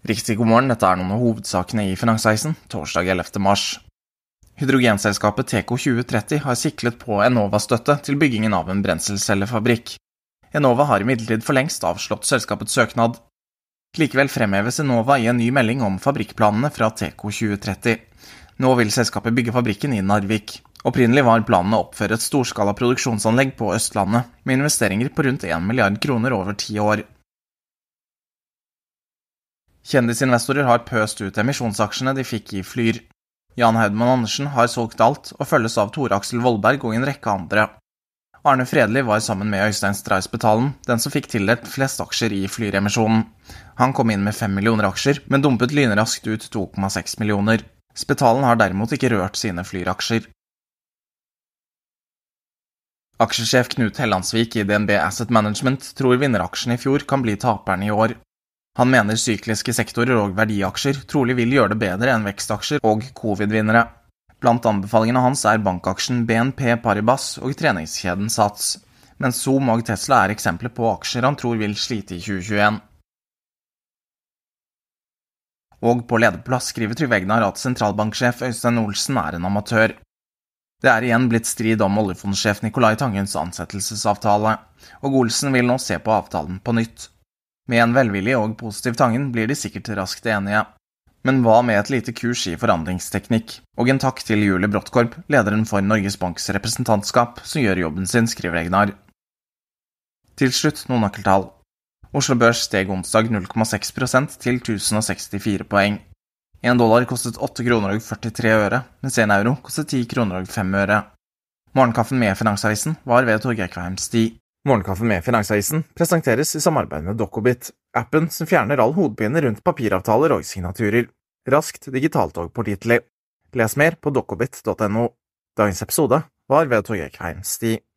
Riktig god morgen, dette noen av hovedsakene i Finansavisen, torsdag 11. mars. Hydrogenselskapet TECO 2030 har siklet på Enova-støtte til byggingen av en brenselcellefabrikk. Enova har imidlertid for lengst avslått selskapets søknad. Likevel fremheves Enova i en ny melding om fabrikkplanene fra TECO 2030. Nå vil selskapet bygge fabrikken i Narvik. Opprinnelig var planen å oppføre et storskala produksjonsanlegg på Østlandet, med investeringer på rundt 1 milliard kroner over 10 år. Kjendisinvestorer har pøst ut emisjonsaksjene de fikk i Flyr. Jan Haudmann Andersen har solgt alt og følges av Tore Aksel Vollberg og en rekke andre. Arne Fredli var sammen med Øystein Stray-Spetalen, den som fikk tildelt flest aksjer i Flyr-emisjonen. Han kom inn med 5 millioner aksjer, men dumpet lynraskt ut 2,6 millioner. Spetalen har derimot ikke rørt sine Flyr-aksjer. Aksjesjef Knut Hellandsvik i DNB Asset Management tror vinneraksjene i fjor kan bli taperne i år. Han mener sykliske sektorer og verdiaksjer trolig vil gjøre det bedre enn vekstaksjer og covid-vinnere. Blant anbefalingene hans bankaksjen BNP Paribas og treningskjeden Sats, mens Zoom og Tesla eksempler på aksjer han tror vil slite i 2021. Og på lederplass skriver Trygve Egnar at sentralbanksjef Øystein Olsen en amatør. Det igjen blitt strid om oljefondsjef Nicolai Tangens ansettelsesavtale, og Olsen vil nå se på avtalen på nytt. Med en velvillig og positiv Tangen blir de sikkert raskt enige. Men hva med et lite kurs i forandringsteknikk? Og en takk til Julie Brottkorp, lederen for Norges Banks representantskap, som gjør jobben sin, skriver Egnar. Til slutt noen nøkkeltall. Oslo Børs steg onsdag 0,6% til 1064 poeng. $1 kostet 8 kroner og 43 øre, mens €1 kostet 10 kroner og 5 øre. Morgenkaffen med Finansavisen var ved Torgeir Kveim Sti. Morgenkaffen med Finansavisen presenteres i samarbeid med Dokobit, appen som fjerner all hodepine rundt papiravtaler og signaturer. Raskt, digitalt og pålitelig. Les mer på dokobit.no. Dagens episode var ved Torgeir Kveim Sti.